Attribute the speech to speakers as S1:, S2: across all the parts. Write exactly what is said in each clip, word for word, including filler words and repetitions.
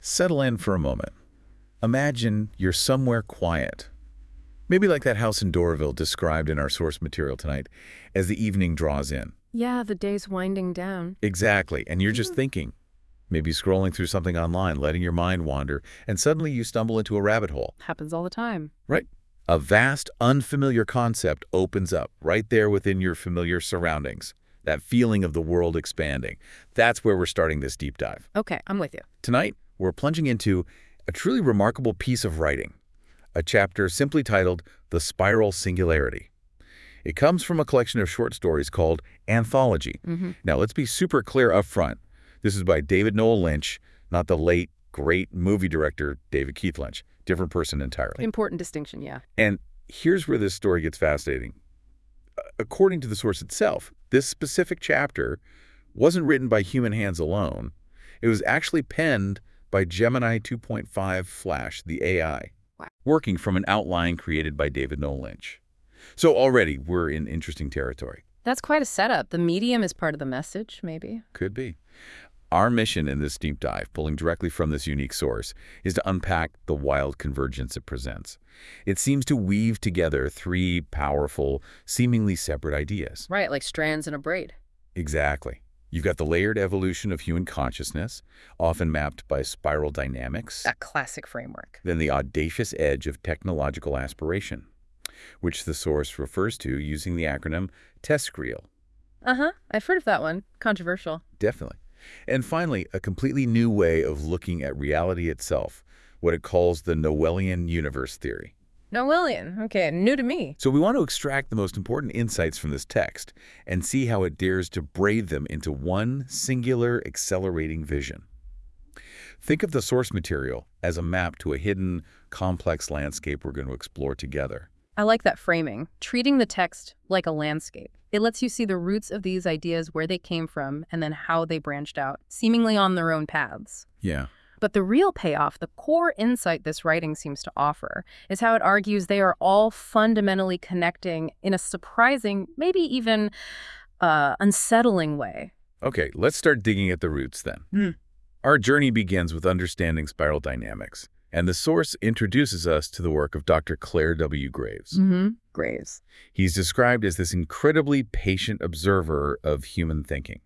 S1: Settle in for a moment. Imagine you're somewhere quiet. Maybe like that house in Doraville described in our source material tonight as the evening draws in.
S2: Yeah, the day's winding down.
S1: Exactly, and you're just thinking. Maybe scrolling through something online, letting your mind wander, and suddenly you stumble into a rabbit hole.
S2: Happens all the time.
S1: Right. A vast, unfamiliar concept opens up right there within your familiar surroundings. That feeling of the world expanding. That's where we're starting this deep dive.
S2: Okay, I'm with you.
S1: Tonight, we're plunging into a truly remarkable piece of writing, a chapter simply titled The Spiral Singularity. It comes from a collection of short stories called Anthology.
S2: Mm-hmm.
S1: Now, let's be super clear up front. This is by David Noel Lynch, not the late, great movie director David Keith Lynch. Different person entirely.
S2: Important distinction, yeah.
S1: And here's where this story gets fascinating. According to the source itself, this specific chapter wasn't written by human hands alone. It was actually penned by Gemini two point five Flash, the A I,
S2: Wow.
S1: working from an outline created by David Noel Lynch. So already we're in interesting territory.
S2: That's quite a setup. The medium is part of the message, maybe.
S1: Could be. Our mission in this deep dive, pulling directly from this unique source, is to unpack the wild convergence it presents. It seems to weave together three powerful, seemingly separate ideas.
S2: Right, like strands in a braid.
S1: Exactly. You've got the layered evolution of human consciousness, often mapped by spiral dynamics.
S2: That classic framework.
S1: Then the audacious edge of technological aspiration, which the source refers to using the acronym TESCREAL.
S2: Uh-huh. I've heard of that one. Controversial.
S1: Definitely. And finally, a completely new way of looking at reality itself, what it calls the Noelian universe theory.
S2: Noelian. Okay, new to me.
S1: So we want to extract the most important insights from this text and see how it dares to braid them into one singular accelerating vision. Think of the source material as a map to a hidden, complex landscape we're going to explore together.
S2: I like that framing, treating the text like a landscape. It lets you see the roots of these ideas, where they came from, and then how they branched out, seemingly on their own paths.
S1: Yeah.
S2: But the real payoff, the core insight this writing seems to offer, is how it argues they are all fundamentally connecting in a surprising, maybe even uh, unsettling way.
S1: Okay, let's start digging at the roots then.
S2: Mm.
S1: Our journey begins with understanding spiral dynamics, and the source introduces us to the work of Doctor Clare W. Graves.
S2: Mm-hmm. Graves.
S1: He's described as this incredibly patient observer of human thinking.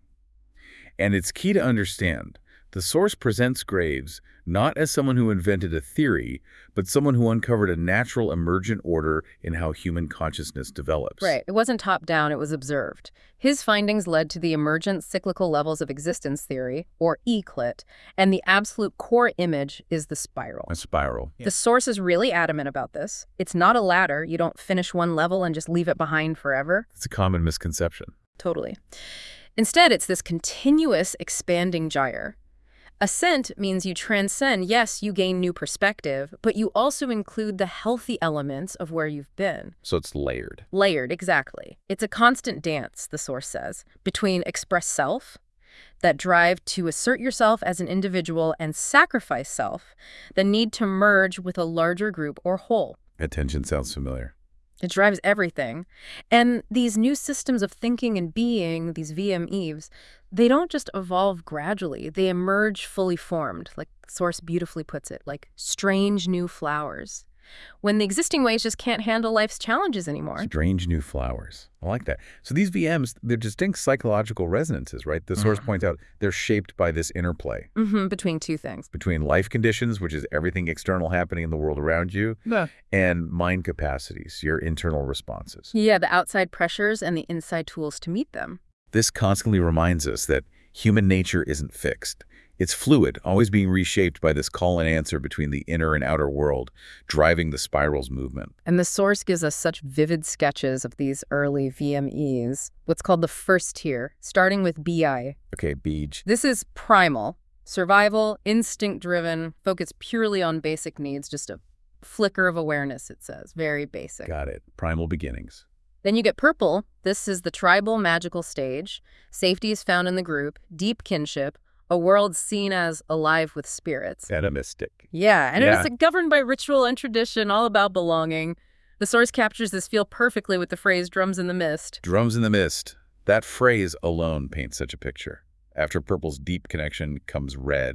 S1: And it's key to understand, the source presents Graves not as someone who invented a theory, but someone who uncovered a natural emergent order in how human consciousness develops.
S2: Right. It wasn't top-down, it was observed. His findings led to the emergent cyclical levels of existence theory, or E C L I T, and the absolute core image is the spiral.
S1: A spiral.
S2: The source is really adamant about this. It's not a ladder. You don't finish one level and just leave it behind forever.
S1: It's a common misconception.
S2: Totally. Instead, it's this continuous expanding gyre. Ascent means you transcend. Yes, you gain new perspective, but you also include the healthy elements of where you've been.
S1: So it's layered.
S2: Layered, exactly. It's a constant dance, the source says, between express self, that drive to assert yourself as an individual, and sacrifice self, the need to merge with a larger group or whole.
S1: Attention sounds familiar.
S2: It drives everything. And these new systems of thinking and being, these V M Es, they don't just evolve gradually. They emerge fully formed, like the source beautifully puts it, like strange new flowers, when the existing ways just can't handle life's challenges anymore.
S1: Strange new flowers. I like that. So these V Ms, they're distinct psychological resonances, right? The source points out they're shaped by this interplay.
S2: Mm-hmm, between two things.
S1: Between life conditions, which is everything external happening in the world around you,
S2: Yeah.
S1: and mind capacities, your internal responses.
S2: Yeah, the outside pressures and the inside tools to meet them.
S1: This constantly reminds us that human nature isn't fixed. It's fluid, always being reshaped by this call and answer between the inner and outer world, driving the spiral's movement.
S2: And the source gives us such vivid sketches of these early V M Es, what's called the first tier, starting with B I.
S1: Okay, Beej.
S2: This is primal, survival, instinct-driven, focused purely on basic needs, just a flicker of awareness, it says. Very basic.
S1: Got it. Primal beginnings.
S2: Then you get purple. This is the tribal magical stage. Safety is found in the group, deep kinship, a world seen as alive with spirits.
S1: Animistic.
S2: Yeah, and
S1: Yeah.
S2: it's governed by ritual and tradition, all about belonging. The source captures this feel perfectly with the phrase drums in the mist.
S1: Drums in the mist. That phrase alone paints such a picture. After purple's deep connection comes red,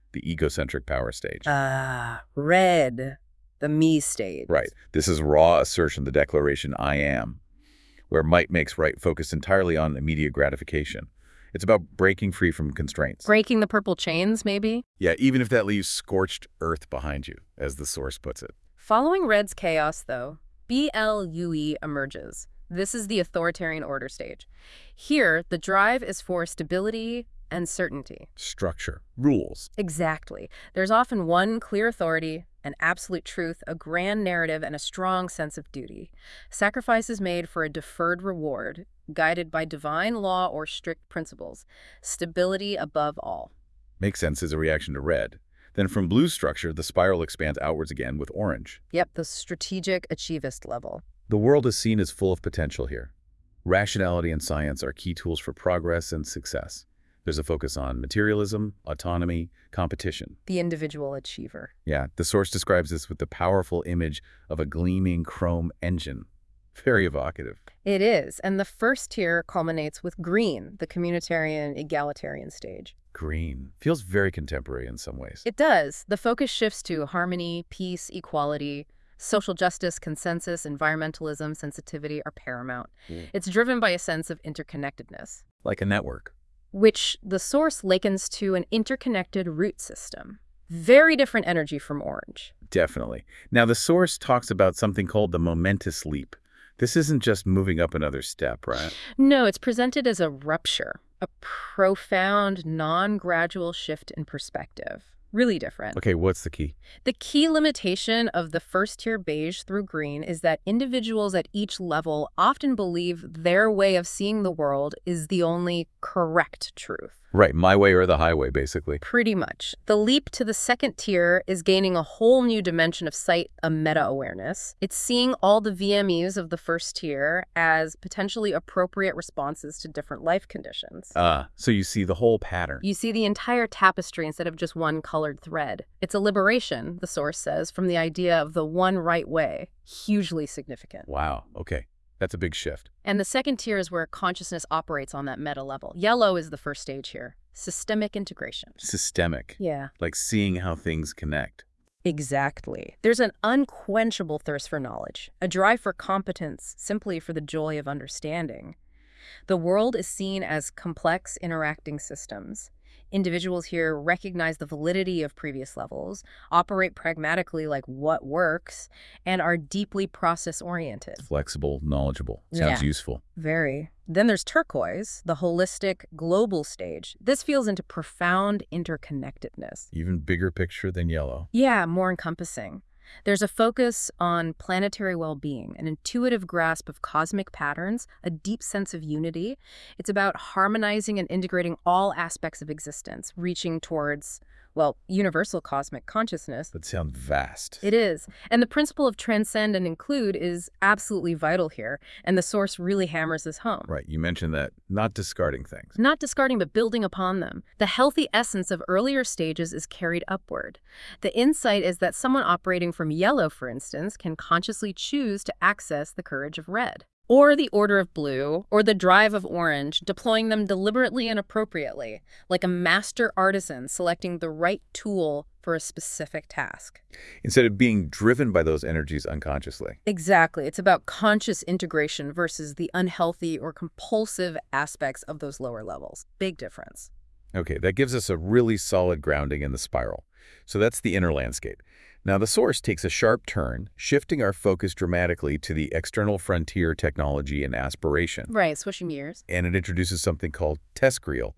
S1: the egocentric power stage.
S2: Ah, red, the me stage.
S1: Right. This is raw assertion, the declaration I am, where might makes right focused entirely on immediate gratification. It's about breaking free from constraints.
S2: Breaking the purple chains, maybe?
S1: Yeah, even if that leaves scorched earth behind you, as the source puts it.
S2: Following red's chaos, though, B L U E emerges. This is the authoritarian order stage. Here, the drive is for stability and certainty.
S1: Structure. Rules.
S2: Exactly. There's often one clear authority, an absolute truth, a grand narrative, and a strong sense of duty. Sacrifice is made for a deferred reward, guided by divine law or strict principles. Stability above all.
S1: Makes sense as a reaction to red. Then from blue's structure, the spiral expands outwards again with orange.
S2: Yep, the strategic achievist level.
S1: The world is seen as full of potential here. Rationality and science are key tools for progress and success. There's a focus on materialism, autonomy, competition.
S2: The individual achiever.
S1: Yeah, the source describes this with the powerful image of a gleaming chrome engine. Very evocative.
S2: It is, and the first tier culminates with green, the communitarian, egalitarian stage.
S1: Green. Feels very contemporary in some ways.
S2: It does. The focus shifts to harmony, peace, equality. Social justice, consensus, environmentalism, sensitivity are paramount.
S1: Mm.
S2: It's driven by a sense of interconnectedness,
S1: Like a network.
S2: which the source likens to an interconnected root system. Very different energy from orange.
S1: Definitely. Now, the source talks about something called the momentous leap. This isn't just moving up another step, right?
S2: No, it's presented as a rupture, a profound, non-gradual shift in perspective. Really different.
S1: Okay, what's the key?
S2: The key limitation of the first tier beige through green is that individuals at each level often believe their way of seeing the world is the only correct truth.
S1: Right, my way or the highway, basically.
S2: Pretty much. The leap to the second tier is gaining a whole new dimension of sight, a meta-awareness. It's seeing all the V M Es of the first tier as potentially appropriate responses to different life conditions.
S1: Ah, so you see the whole pattern.
S2: You see the entire tapestry instead of just one colored thread. It's a liberation, the source says, from the idea of the one right way. Hugely significant.
S1: Wow, okay. That's a big shift.
S2: And the second tier is where consciousness operates on that meta level. Yellow is the first stage here. Systemic integration.
S1: Systemic.
S2: Yeah.
S1: Like seeing how things connect.
S2: Exactly. There's an unquenchable thirst for knowledge, a drive for competence simply for the joy of understanding. The world is seen as complex interacting systems. Individuals here recognize the validity of previous levels, operate pragmatically like what works, and are deeply process-oriented.
S1: Flexible, knowledgeable. Sounds
S2: Yeah.
S1: useful.
S2: Very. Then there's turquoise, the holistic, global stage. This feels into profound interconnectedness.
S1: Even bigger picture than yellow.
S2: Yeah, more encompassing. There's a focus on planetary well-being, an intuitive grasp of cosmic patterns, a deep sense of unity. It's about harmonizing and integrating all aspects of existence, reaching towards, well, universal cosmic consciousness.
S1: That sounds vast.
S2: It is. And the principle of transcend and include is absolutely vital here, and the source really hammers this home.
S1: Right, you mentioned that. Not discarding things.
S2: Not discarding, but building upon them. The healthy essence of earlier stages is carried upward. The insight is that someone operating from yellow, for instance, can consciously choose to access the courage of red, or the order of blue, or the drive of orange, deploying them deliberately and appropriately, like a master artisan selecting the right tool for a specific task.
S1: Instead of being driven by those energies unconsciously.
S2: Exactly. It's about conscious integration versus the unhealthy or compulsive aspects of those lower levels. Big difference.
S1: Okay, that gives us a really solid grounding in the spiral. So that's the inner landscape. Now the source takes a sharp turn, shifting our focus dramatically to the external frontier technology and aspiration.
S2: Right, switching gears.
S1: And it introduces something called TESCREAL.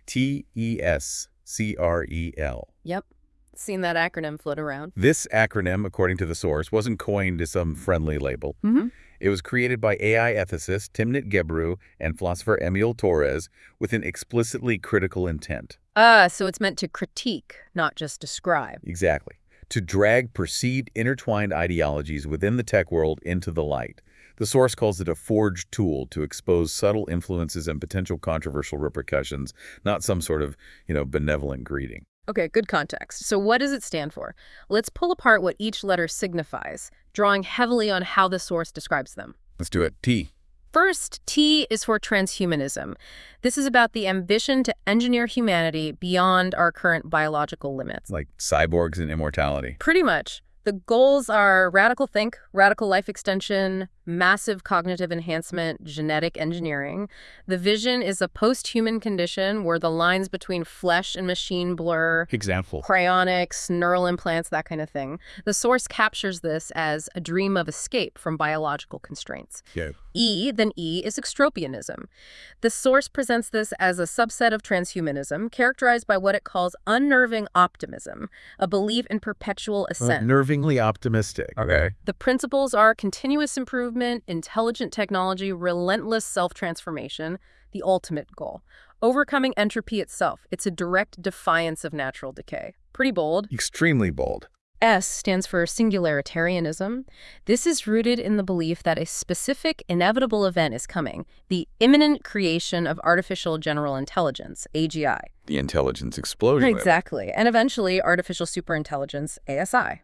S1: T E S C R E L.
S2: Yep. Seen that acronym float around.
S1: This acronym, according to the source, wasn't coined as some friendly label.
S2: Mm-hmm.
S1: It was created by A I ethicist Timnit Gebru and philosopher Emil Torres with an explicitly critical intent.
S2: Ah, so it's meant to critique, not just describe.
S1: Exactly. To drag perceived intertwined ideologies within the tech world into the light. The source calls it a forged tool to expose subtle influences and potential controversial repercussions, not some sort of, you know, benevolent greeting.
S2: Okay, good context. So what does it stand for? Let's pull apart what each letter signifies, drawing heavily on how the source describes them.
S1: Let's do it. T.
S2: First, T is for transhumanism. This is about the ambition to engineer humanity beyond our current biological limits.
S1: Like cyborgs and immortality.
S2: Pretty much. The goals are radical think, radical life extension, massive cognitive enhancement, genetic engineering. The vision is a post-human condition where the lines between flesh and machine blur.
S1: Example.
S2: Cryonics, neural implants, that kind of thing. The source captures this as a dream of escape from biological constraints.
S1: Yeah.
S2: E, then E, is extropianism. The source presents this as a subset of transhumanism, characterized by what it calls unnerving optimism, a belief in perpetual ascent.
S1: Unnervingly optimistic. Okay.
S2: The principles are continuous improvement, intelligent technology, relentless self-transformation, the ultimate goal. Overcoming entropy itself. It's a direct defiance of natural decay. Pretty bold.
S1: Extremely bold.
S2: S stands for singularitarianism. This is rooted in the belief that a specific, inevitable event is coming, the imminent creation of artificial general intelligence, A G I.
S1: The intelligence explosion.
S2: Exactly. And eventually, artificial superintelligence, A S I.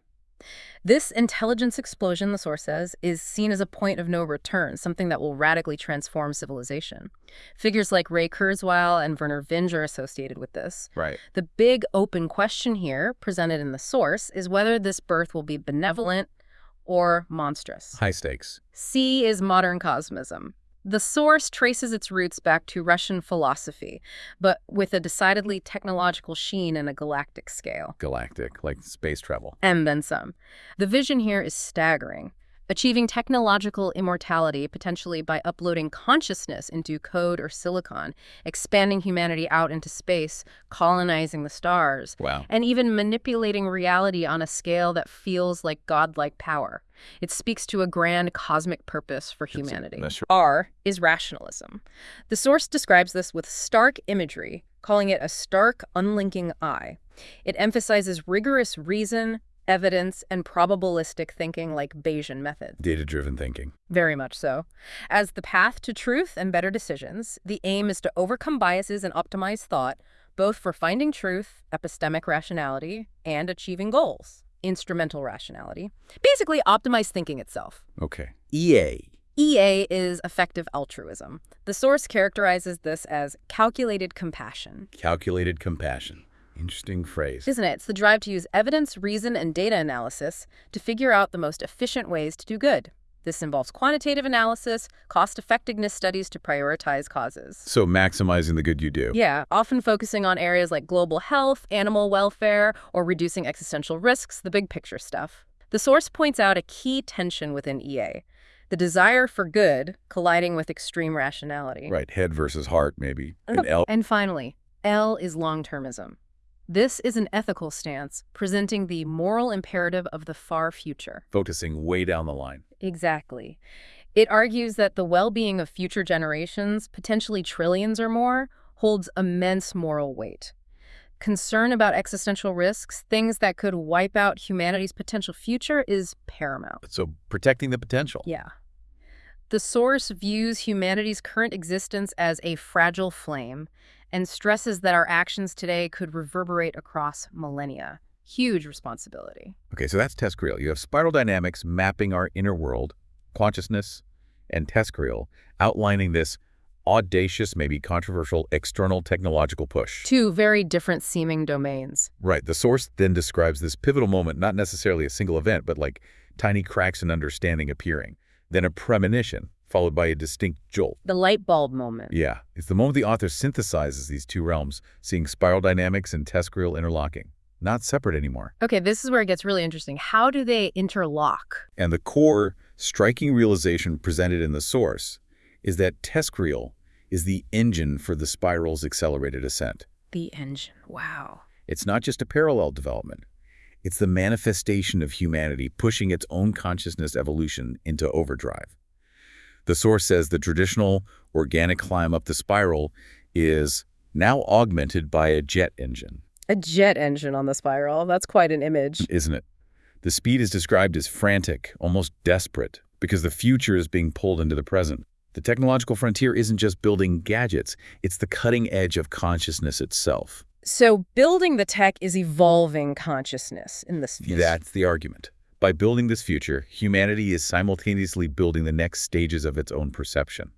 S2: This intelligence explosion, the source says, is seen as a point of no return, something that will radically transform civilization. Figures like Ray Kurzweil and Werner Vinge are associated with this.
S1: Right.
S2: The big open question here, presented in the source, is whether this birth will be benevolent or monstrous.
S1: High stakes.
S2: C is modern cosmism. The source traces its roots back to Russian philosophy, but with a decidedly technological sheen and a galactic scale.
S1: Galactic, like space travel.
S2: And then some. The vision here is staggering. Achieving technological immortality, potentially by uploading consciousness into code or silicon, expanding humanity out into space, colonizing the stars,
S1: Wow.
S2: and even manipulating reality on a scale that feels like godlike power. It speaks to a grand cosmic purpose for humanity.
S1: That's right.
S2: R is rationalism. The source describes this with stark imagery, calling it a stark, unlinking eye. It emphasizes rigorous reason, evidence, and probabilistic thinking like Bayesian methods.
S1: Data-driven thinking.
S2: Very much so. As the path to truth and better decisions, the aim is to overcome biases and optimize thought, both for finding truth, epistemic rationality, and achieving goals, instrumental rationality. Basically, optimize thinking itself.
S1: Okay. E A.
S2: E A is effective altruism. The source characterizes this as calculated compassion.
S1: Calculated compassion. Interesting phrase.
S2: Isn't it? It's the drive to use evidence, reason, and data analysis to figure out the most efficient ways to do good. This involves quantitative analysis, cost-effectiveness studies to prioritize causes.
S1: So maximizing the good you do.
S2: Yeah, often focusing on areas like global health, animal welfare, or reducing existential risks, the big picture stuff. The source points out a key tension within E A. The desire for good colliding with extreme rationality.
S1: Right, head versus heart, maybe. And L.
S2: And finally, L is long-termism. This is an ethical stance, presenting the moral imperative of the far future.
S1: Focusing way down the line.
S2: Exactly. It argues that the well-being of future generations, potentially trillions or more, holds immense moral weight. Concern about existential risks, things that could wipe out humanity's potential future, is paramount.
S1: So protecting the potential.
S2: Yeah. The source views humanity's current existence as a fragile flame and stresses that our actions today could reverberate across millennia. Huge responsibility.
S1: Okay, so that's TESCREAL. You have spiral dynamics mapping our inner world, consciousness, and TESCREAL outlining this audacious, maybe controversial, external technological push.
S2: Two very different seeming domains.
S1: Right. The source then describes this pivotal moment, not necessarily a single event, but like tiny cracks in understanding appearing, then a premonition, followed by a distinct jolt.
S2: The light bulb moment.
S1: Yeah. It's the moment the author synthesizes these two realms, seeing spiral dynamics and TESCREAL interlocking. Not separate anymore.
S2: Okay, this is where it gets really interesting. How do they interlock?
S1: And the core, striking realization presented in the source is that TESCREAL is the engine for the spiral's accelerated ascent.
S2: The engine. Wow.
S1: It's not just a parallel development. It's the manifestation of humanity pushing its own consciousness evolution into overdrive. The source says the traditional organic climb up the spiral is now augmented by a jet engine.
S2: A jet engine on the spiral. That's quite an image.
S1: Isn't it? The speed is described as frantic, almost desperate, because the future is being pulled into the present. The technological frontier isn't just building gadgets, it's the cutting edge of consciousness itself.
S2: So building the tech is evolving consciousness in this future.
S1: That's the argument. By building this future, humanity is simultaneously building the next stages of its own perception.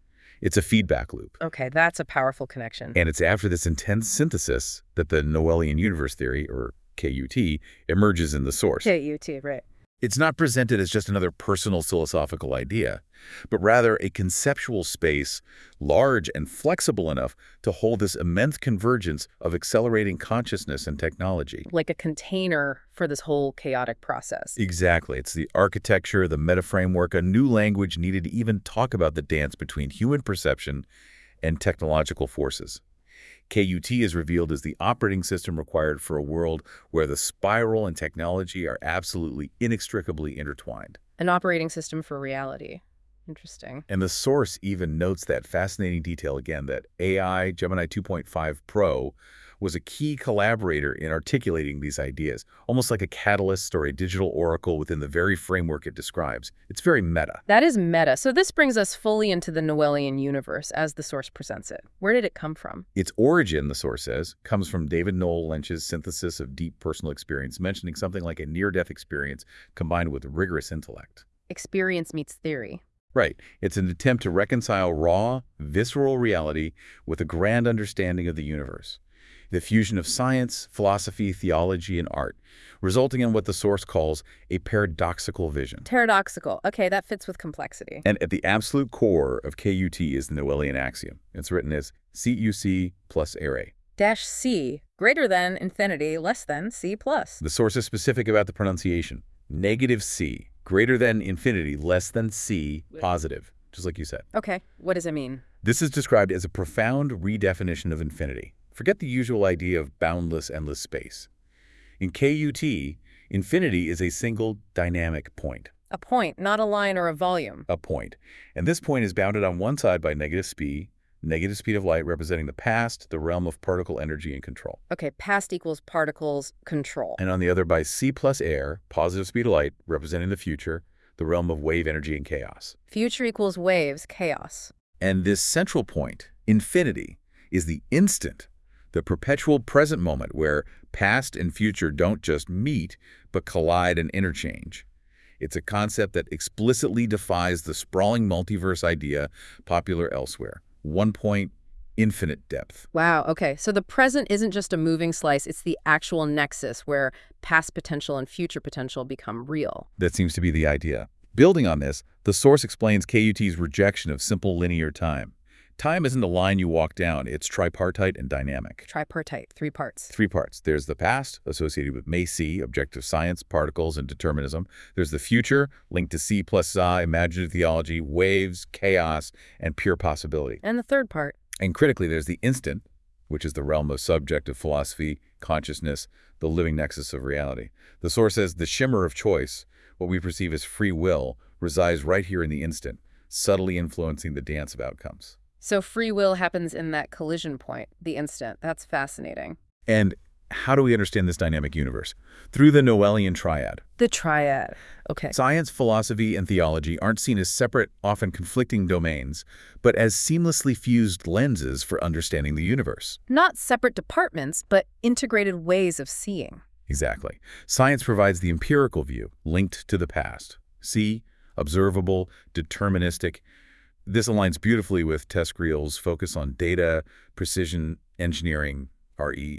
S1: It's a feedback loop.
S2: Okay, that's a powerful connection.
S1: And it's after this intense synthesis that the Noethian universe theory, or K U T, emerges in the source.
S2: K U T, right.
S1: It's not presented as just another personal philosophical idea, but rather a conceptual space large and flexible enough to hold this immense convergence of accelerating consciousness and technology.
S2: Like a container for this whole chaotic process.
S1: Exactly. It's the architecture, the meta-framework, a new language needed to even talk about the dance between human perception and technological forces. K U T is revealed as the operating system required for a world where the spiral and technology are absolutely inextricably intertwined.
S2: An operating system for reality. Interesting.
S1: And the source even notes that fascinating detail again, that A I, Gemini two point five Pro, was a key collaborator in articulating these ideas, almost like a catalyst or a digital oracle within the very framework it describes. It's very meta.
S2: That is meta. So this brings us fully into the Noethian universe as the source presents it. Where did it come from?
S1: Its origin, the source says, comes from David Noel Lynch's synthesis of deep personal experience, mentioning something like a near-death experience combined with rigorous intellect.
S2: Experience meets theory.
S1: Right. It's an attempt to reconcile raw, visceral reality with a grand understanding of the universe. The fusion of science, philosophy, theology, and art, resulting in what the source calls a paradoxical vision.
S2: Paradoxical. Okay, that fits with complexity.
S1: And at the absolute core of K U T is the Noethian axiom. It's written as C U C plus ere.
S2: Dash C, greater than infinity, less than C plus.
S1: The source is specific about the pronunciation. Negative C, greater than infinity, less than C, positive, just like you said.
S2: Okay, what does it mean?
S1: This is described as a profound redefinition of infinity. Forget the usual idea of boundless, endless space. In K U T, infinity is a single dynamic point.
S2: A point, not a line or a volume.
S1: A point. And this point is bounded on one side by negative speed, negative speed of light representing the past, the realm of particle energy and control.
S2: Okay, past equals particles, control.
S1: And on the other by C plus air, positive speed of light, representing the future, the realm of wave energy and chaos.
S2: Future equals waves, chaos.
S1: And this central point, infinity, is the instant, the perpetual present moment where past and future don't just meet, but collide and interchange. It's a concept that explicitly defies the sprawling multiverse idea popular elsewhere. One point, infinite depth.
S2: Wow, okay. So the present isn't just a moving slice, it's the actual nexus where past potential and future potential become real.
S1: That seems to be the idea. Building on this, the source explains K U T's rejection of simple linear time. Time isn't a line you walk down, it's tripartite and dynamic.
S2: Tripartite, three parts.
S1: Three parts. There's the past, associated with May C, objective science, particles, and determinism. There's the future, linked to C plus Za, imaginative theology, waves, chaos, and pure possibility.
S2: And the third part.
S1: And critically, there's the instant, which is the realm of subjective philosophy, consciousness, the living nexus of reality. The source says the shimmer of choice, what we perceive as free will, resides right here in the instant, subtly influencing the dance of outcomes.
S2: So free will happens in that collision point, the instant. That's fascinating.
S1: And how do we understand this dynamic universe? Through the Noethian triad.
S2: The triad. Okay.
S1: Science, philosophy, and theology aren't seen as separate, often conflicting domains, but as seamlessly fused lenses for understanding the universe.
S2: Not separate departments, but integrated ways of seeing.
S1: Exactly. Science provides the empirical view, linked to the past. See, observable, deterministic. This aligns beautifully with TESCREAL's focus on data, precision engineering, R E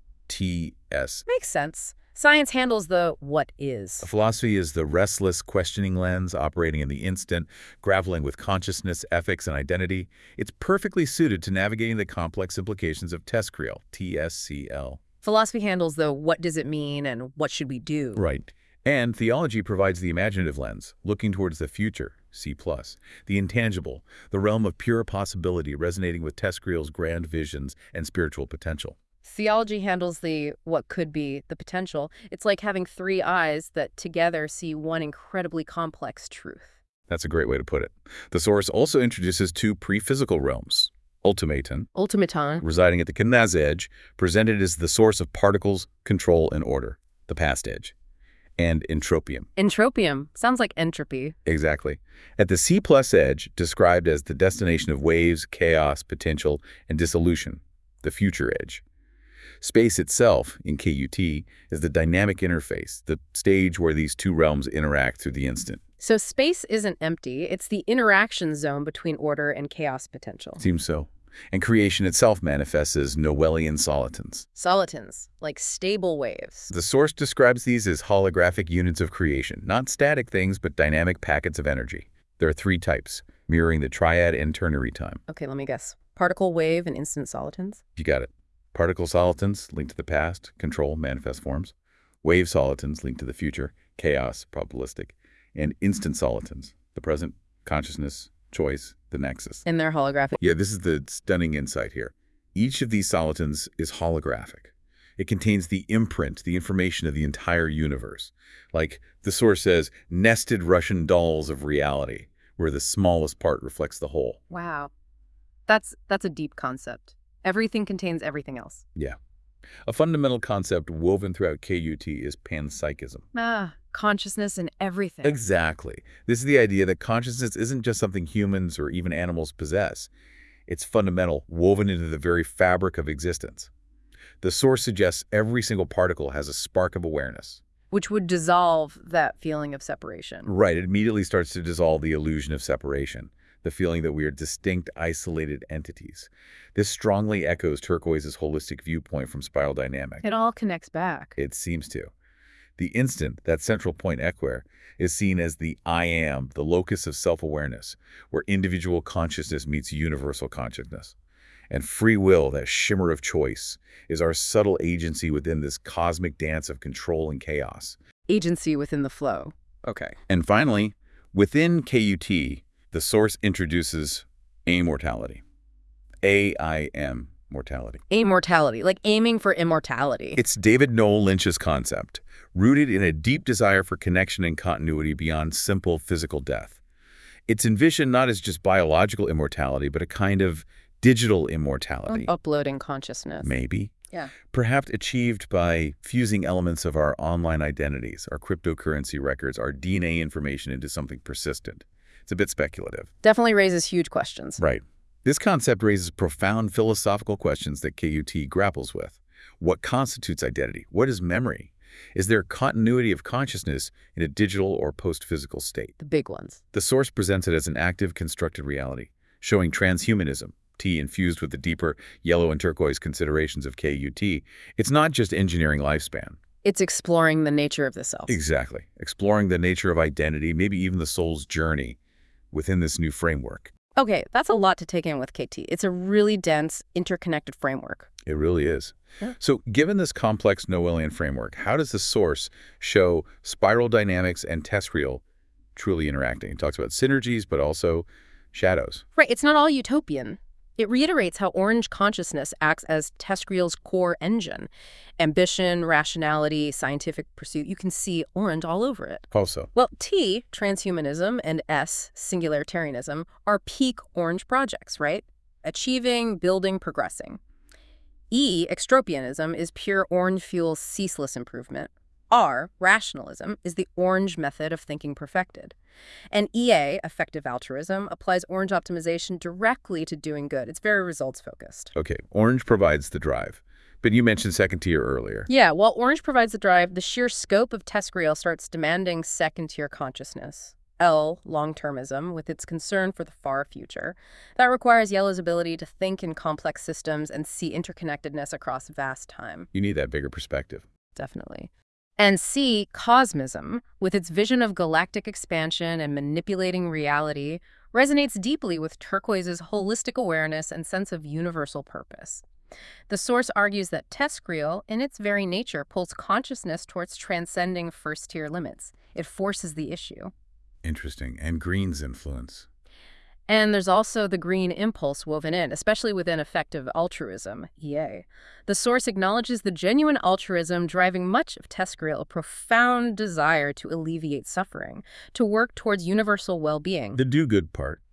S1: T S.
S2: Makes sense. Science handles the what is.
S1: Philosophy is the restless, questioning lens operating in the instant, grappling with consciousness, ethics, and identity. It's perfectly suited to navigating the complex implications of TESCREAL, T S C L.
S2: Philosophy handles the what does it mean and what should we do.
S1: Right. And theology provides the imaginative lens, looking towards the future, C plus, the intangible, the realm of pure possibility resonating with TESCREAL's grand visions and spiritual potential.
S2: Theology handles the what could be, the potential. It's like having three eyes that together see one incredibly complex truth.
S1: That's a great way to put it. The source also introduces two pre-physical realms, ultimaton,
S2: Ultimaton.
S1: residing at the Knaz edge, presented as the source of particles, control, and order, the past edge, and entropium.
S2: Entropium. Sounds like entropy.
S1: Exactly. At the C plus edge, described as the destination of waves, chaos, potential, and dissolution, the future edge. Space itself, in K U T, is the dynamic interface, the stage where these two realms interact through the instant.
S2: So space isn't empty. It's the interaction zone between order and chaos potential.
S1: Seems so. And creation itself manifests as Noethian solitons.
S2: Solitons, like stable waves.
S1: The source describes these as holographic units of creation, not static things, but dynamic packets of energy. There are three types, mirroring the triad and ternary time.
S2: Okay, let me guess. Particle, wave, and instant solitons?
S1: You got it. Particle solitons, linked to the past, control, manifest forms. Wave solitons, linked to the future, chaos, probabilistic. And instant solitons, the present, consciousness, choice, the nexus.
S2: And they're holographic.
S1: Yeah, this is the stunning insight here. Each of these solitons is holographic. It contains the imprint, the information of the entire universe. Like the source says, nested Russian dolls of reality, where the smallest part reflects the whole.
S2: Wow. That's, that's a deep concept. Everything contains everything else.
S1: Yeah. A fundamental concept woven throughout K U T is panpsychism.
S2: Ah, consciousness in everything.
S1: Exactly. This is the idea that consciousness isn't just something humans or even animals possess. It's fundamental, woven into the very fabric of existence. The source suggests every single particle has a spark of awareness.
S2: Which would dissolve that feeling of separation.
S1: Right. It immediately starts to dissolve the illusion of separation, the feeling that we are distinct, isolated entities. This strongly echoes Turquoise's holistic viewpoint from spiral dynamics.
S2: It all connects back.
S1: It seems to. The instant, that central point equer, is seen as the I am, the locus of self-awareness, where individual consciousness meets universal consciousness. And free will, that shimmer of choice, is our subtle agency within this cosmic dance of control and chaos.
S2: Agency within the flow. Okay.
S1: And finally, within K U T, the source introduces amortality. A I M, mortality.
S2: Immortality, like aiming for immortality.
S1: It's David Noel Lynch's concept, rooted in a deep desire for connection and continuity beyond simple physical death. It's envisioned not as just biological immortality, but a kind of digital immortality.
S2: Uploading consciousness.
S1: Maybe.
S2: Yeah.
S1: Perhaps achieved by fusing elements of our online identities, our cryptocurrency records, our D N A information into something persistent. It's a bit speculative.
S2: Definitely raises huge questions.
S1: Right. This concept raises profound philosophical questions that K U T grapples with. What constitutes identity? What is memory? Is there continuity of consciousness in a digital or post-physical state?
S2: The big ones.
S1: The source presents it as an active, constructed reality, showing transhumanism, T infused with the deeper yellow and turquoise considerations of K U T. It's not just engineering lifespan.
S2: It's exploring the nature of the self.
S1: Exactly. Exploring the nature of identity, maybe even the soul's journey within this new framework.
S2: Okay, that's a lot to take in with K T. It's a really dense, interconnected framework.
S1: It really is.
S2: Yeah.
S1: So given this complex Noethian framework, how does the source show spiral dynamics and tessarial truly interacting? It talks about synergies, but also shadows.
S2: Right, it's not all utopian. It reiterates how orange consciousness acts as tessarial's core engine. Ambition, rationality, scientific pursuit, you can see orange all over it.
S1: Also.
S2: Well, T, transhumanism, and S, singularitarianism, are peak orange projects, right? Achieving, building, progressing. E, extropianism, is pure orange fuel's ceaseless improvement. R, rationalism, is the orange method of thinking perfected. And E A, effective altruism, applies orange optimization directly to doing good. It's very results-focused.
S1: Okay, orange provides the drive. But you mentioned second tier earlier.
S2: Yeah, while orange provides the drive, the sheer scope of tessarial starts demanding second-tier consciousness. L, long-termism, with its concern for the far future. That requires yellow's ability to think in complex systems and see interconnectedness across vast time.
S1: You need that bigger perspective.
S2: Definitely. And C, cosmism, with its vision of galactic expansion and manipulating reality, resonates deeply with Turquoise's holistic awareness and sense of universal purpose. The source argues that tessarial, in its very nature, pulls consciousness towards transcending first-tier limits. It forces the issue.
S1: Interesting. And green's influence.
S2: And there's also the green impulse woven in, especially within effective altruism, E A. The source acknowledges the genuine altruism driving much of tessarial, a profound desire to alleviate suffering, to work towards universal well-being.
S1: The do-good part.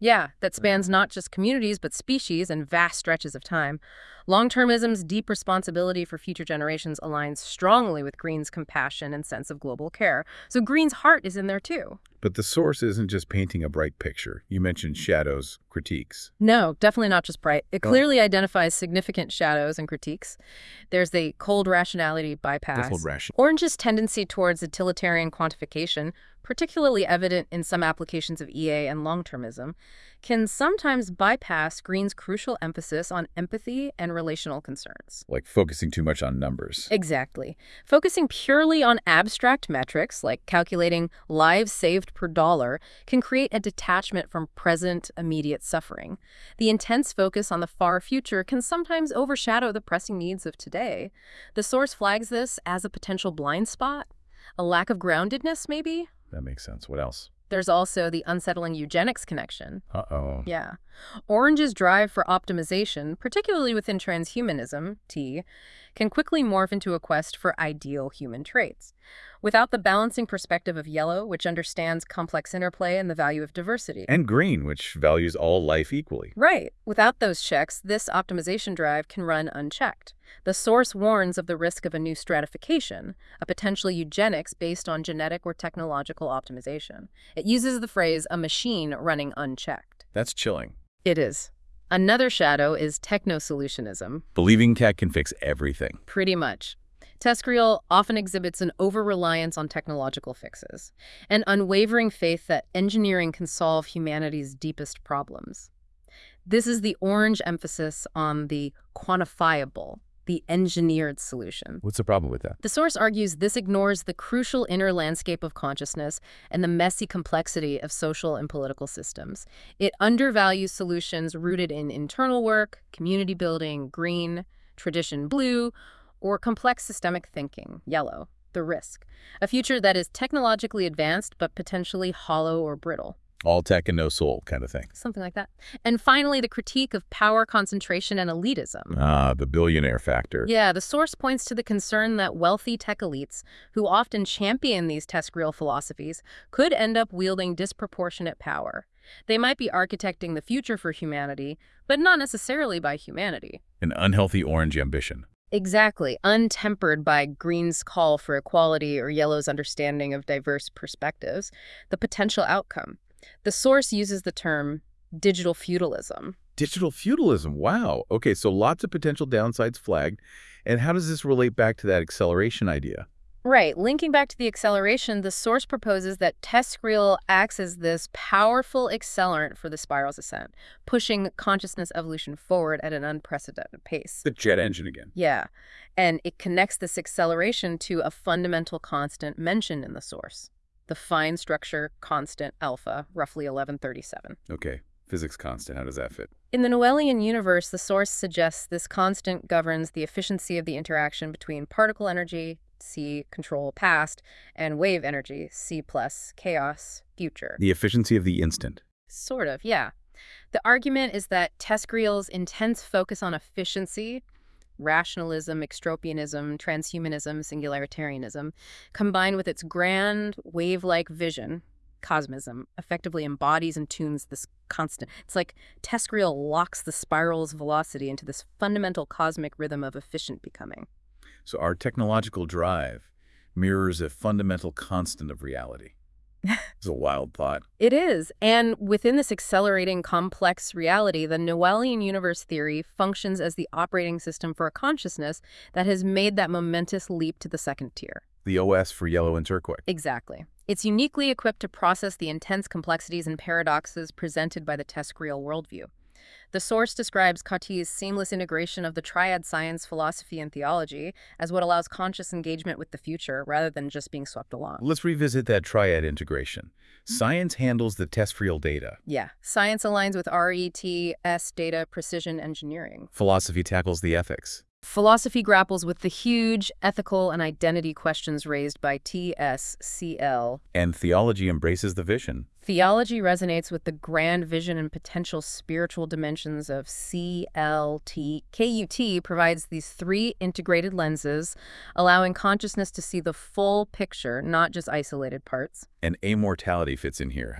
S2: Yeah, that spans not just communities, but species and vast stretches of time. Long-termism's deep responsibility for future generations aligns strongly with Green's compassion and sense of global care. So Green's heart is in there too.
S1: But the source isn't just painting a bright picture. You mentioned shadows, critiques.
S2: No, definitely not just bright. It
S1: Oh.
S2: clearly identifies significant shadows and critiques. There's the cold rationality bypass.
S1: The cold ration.
S2: Orange's tendency towards utilitarian quantification, particularly evident in some applications of E A and long-termism, can sometimes bypass Green's crucial emphasis on empathy and relational concerns.
S1: Like focusing too much on numbers.
S2: Exactly. Focusing purely on abstract metrics, like calculating lives saved per dollar, can create a detachment from present, immediate suffering. The intense focus on the far future can sometimes overshadow the pressing needs of today. The source flags this as a potential blind spot, a lack of groundedness, maybe?
S1: That makes sense. What else?
S2: There's also the unsettling eugenics connection.
S1: Uh-oh.
S2: Yeah. Orange's drive for optimization, particularly within transhumanism, T, can quickly morph into a quest for ideal human traits. Without the balancing perspective of yellow, which understands complex interplay and the value of diversity.
S1: And green, which values all life equally.
S2: Right. Without those checks, this optimization drive can run unchecked. The source warns of the risk of a new stratification, a potential eugenics based on genetic or technological optimization. It uses the phrase, a machine running unchecked.
S1: That's chilling.
S2: It is. Another shadow is techno-solutionism.
S1: Believing tech can fix everything.
S2: Pretty much. TESCREAL often exhibits an over-reliance on technological fixes, an unwavering faith that engineering can solve humanity's deepest problems. This is the orange emphasis on the quantifiable, the engineered solution.
S1: What's the problem with that?
S2: The source argues this ignores the crucial inner landscape of consciousness and the messy complexity of social and political systems. It undervalues solutions rooted in internal work, community building, green, tradition, blue, or complex systemic thinking, yellow, the risk. A future that is technologically advanced but potentially hollow or brittle.
S1: All tech and no soul kind of thing.
S2: Something like that. And finally, the critique of power concentration and elitism.
S1: Ah, the billionaire factor.
S2: Yeah, the source points to the concern that wealthy tech elites, who often champion these TESCREAL philosophies, could end up wielding disproportionate power. They might be architecting the future for humanity, but not necessarily by humanity.
S1: An unhealthy orange ambition.
S2: Exactly, untempered by Green's call for equality or Yellow's understanding of diverse perspectives. The potential outcome. The source uses the term digital feudalism.
S1: Digital feudalism, wow. Okay, so lots of potential downsides flagged. And how does this relate back to that acceleration idea?
S2: Right. Linking back to the acceleration, the source proposes that TESCREAL acts as this powerful accelerant for the spiral's ascent, pushing consciousness evolution forward at an unprecedented pace.
S1: The jet engine again.
S2: Yeah. And it connects this acceleration to a fundamental constant mentioned in the source. The fine structure constant alpha, roughly eleven thirty-seven.
S1: Okay. Physics constant, how does that fit?
S2: In the Noelian universe, the source suggests this constant governs the efficiency of the interaction between particle energy, C control past, and wave energy, C plus chaos future.
S1: The efficiency of the instant.
S2: Sort of, yeah. The argument is that TESCREAL's intense focus on efficiency, rationalism, extropianism, transhumanism, singularitarianism, combined with its grand wave-like vision, cosmism, effectively embodies and tunes this constant. It's like TESCREAL locks the spiral's velocity into this fundamental cosmic rhythm of efficient becoming.
S1: So our technological drive mirrors a fundamental constant of reality. It's a wild thought.
S2: It is. And within this accelerating complex reality, the Noelian universe theory functions as the operating system for a consciousness that has made that momentous leap to the second tier.
S1: The O S for yellow and turquoise.
S2: Exactly. It's uniquely equipped to process the intense complexities and paradoxes presented by the TESCREAL worldview. The source describes Cauty's seamless integration of the triad science, philosophy, and theology as what allows conscious engagement with the future rather than just being swept along.
S1: Let's revisit that triad integration. Science handles the TESCREAL data.
S2: Yeah. Science aligns with R E T S data precision engineering.
S1: Philosophy tackles the ethics.
S2: Philosophy grapples with the huge ethical and identity questions raised by T S C L.
S1: And theology embraces the vision.
S2: Theology resonates with the grand vision and potential spiritual dimensions of C L T. K U T provides these three integrated lenses, allowing consciousness to see the full picture, not just isolated parts.
S1: And amortality fits in here, how?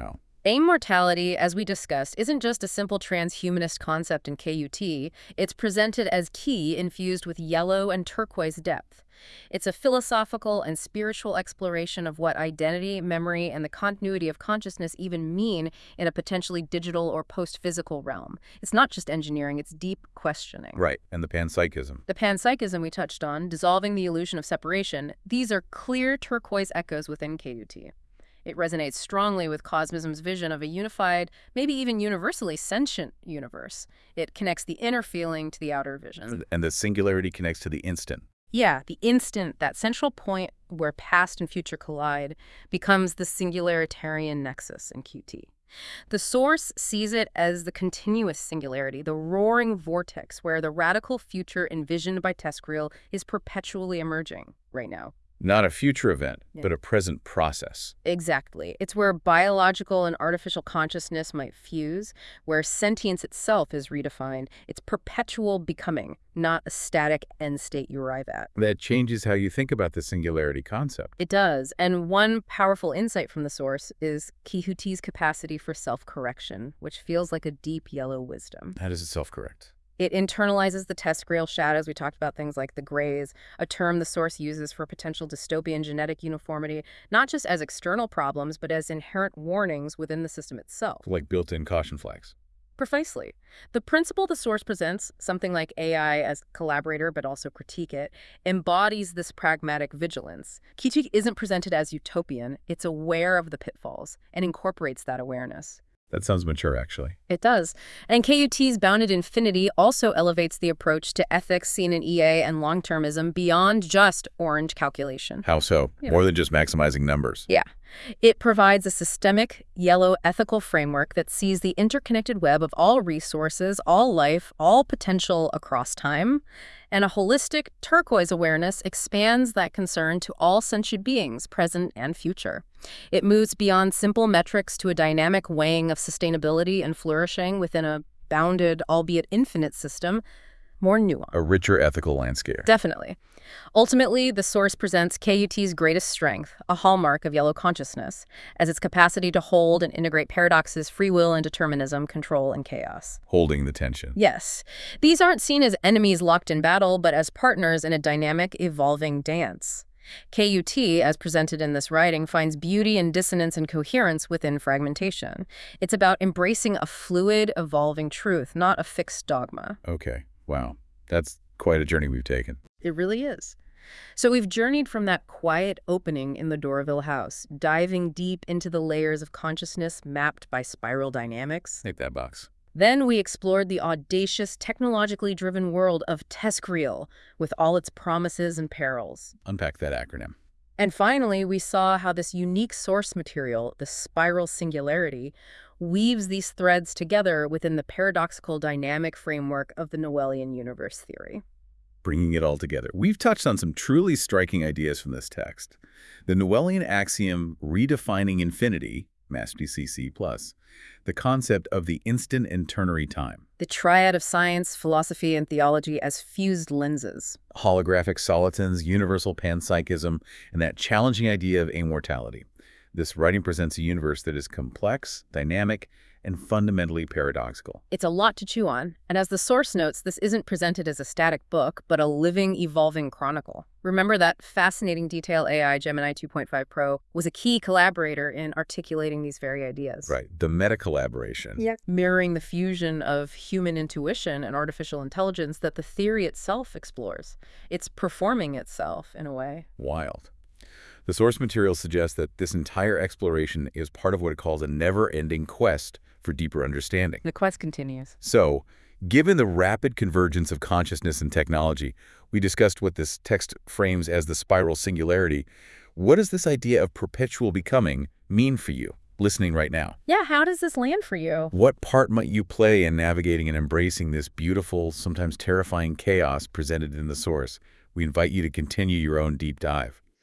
S2: Immortality, as we discussed, isn't just a simple transhumanist concept in K U T. It's presented as Ki infused with yellow and turquoise depth. It's a philosophical and spiritual exploration of what identity, memory, and the continuity of consciousness even mean in a potentially digital or post-physical realm. It's not just engineering, it's deep questioning.
S1: Right, and the panpsychism.
S2: The panpsychism we touched on, dissolving the illusion of separation, these are clear turquoise echoes within K U T. It resonates strongly with Cosmism's vision of a unified, maybe even universally sentient universe. It connects the inner feeling to the outer vision.
S1: And the singularity connects to the instant.
S2: Yeah, the instant, that central point where past and future collide, becomes the singularitarian nexus in Q T. The Source sees it as the continuous singularity, the roaring vortex where the radical future envisioned by TESCREAL is perpetually emerging right now.
S1: Not a future event,
S2: Yeah.
S1: but a present process.
S2: Exactly. It's where biological and artificial consciousness might fuse, where sentience itself is redefined. It's perpetual becoming, not a static end state you arrive at.
S1: That changes how you think about the singularity concept.
S2: It does. And one powerful insight from the Source is K U T's capacity for self-correction, which feels like a deep yellow wisdom.
S1: How does it self-correct?
S2: It internalizes the TESCREAL shadows. We talked about things like the grays, a term the Source uses for potential dystopian genetic uniformity, not just as external problems, but as inherent warnings within the system itself.
S1: Like built-in caution flags.
S2: Precisely. The principle the Source presents, something like A I as collaborator but also critique it, embodies this pragmatic vigilance. K U T isn't presented as utopian, it's aware of the pitfalls and incorporates that awareness.
S1: That sounds mature, actually.
S2: It does. And K U T's Bounded Infinity also elevates the approach to ethics seen in E A and long-termism beyond just orange calculation.
S1: How so?
S2: Yeah.
S1: More than just maximizing numbers.
S2: Yeah. It provides a systemic, yellow ethical framework that sees the interconnected web of all resources, all life, all potential across time, and a holistic turquoise awareness expands that concern to all sentient beings, present and future. It moves beyond simple metrics to a dynamic weighing of sustainability and flourishing within a bounded, albeit infinite system, more nuanced.
S1: A richer ethical landscape.
S2: Definitely. Ultimately, the Source presents K U T's greatest strength, a hallmark of yellow consciousness, as its capacity to hold and integrate paradoxes, free will and determinism, control and chaos.
S1: Holding the tension.
S2: Yes. These aren't seen as enemies locked in battle, but as partners in a dynamic, evolving dance. K U T, as presented in this writing, finds beauty in dissonance and coherence within fragmentation. It's about embracing a fluid, evolving truth, not a fixed dogma.
S1: Okay. Wow. That's quite a journey we've taken.
S2: It really is. So we've journeyed from that quiet opening in the Doraville house, diving deep into the layers of consciousness mapped by spiral dynamics.
S1: Take that box.
S2: Then we explored the audacious, technologically driven world of TESCREAL, with all its promises and perils.
S1: Unpack that acronym.
S2: And finally, we saw how this unique source material, the spiral singularity, weaves these threads together within the paradoxical dynamic framework of the Noelian universe theory.
S1: Bringing it all together. We've touched on some truly striking ideas from this text. The Noelian axiom redefining infinity, MASP C C plus, the concept of the instant and ternary time,
S2: The triad of science, philosophy, and theology as fused lenses.
S1: holographic solitons, universal panpsychism, and that challenging idea of immortality. This writing presents a universe that is complex, dynamic, and fundamentally paradoxical.
S2: It's a lot to chew on, and as the Source notes, this isn't presented as a static book, but a living, evolving chronicle. Remember that fascinating detail A I, Gemini two point five Pro, was a key collaborator in articulating these very ideas.
S1: Right. The meta-collaboration.
S2: Yeah. Mirroring the fusion of human intuition and artificial intelligence that the theory itself explores. It's performing itself, in a way.
S1: Wild. The source material suggests that this entire exploration is part of what it calls a never-ending quest for deeper understanding.
S2: The quest continues.
S1: So, given the rapid convergence of consciousness and technology, we discussed what this text frames as the spiral singularity. What does this idea of perpetual becoming mean for you, listening right now?
S2: Yeah, how does this land for you?
S1: What part might you play in navigating and embracing this beautiful, sometimes terrifying chaos presented in the source? We invite you to continue your own deep dive.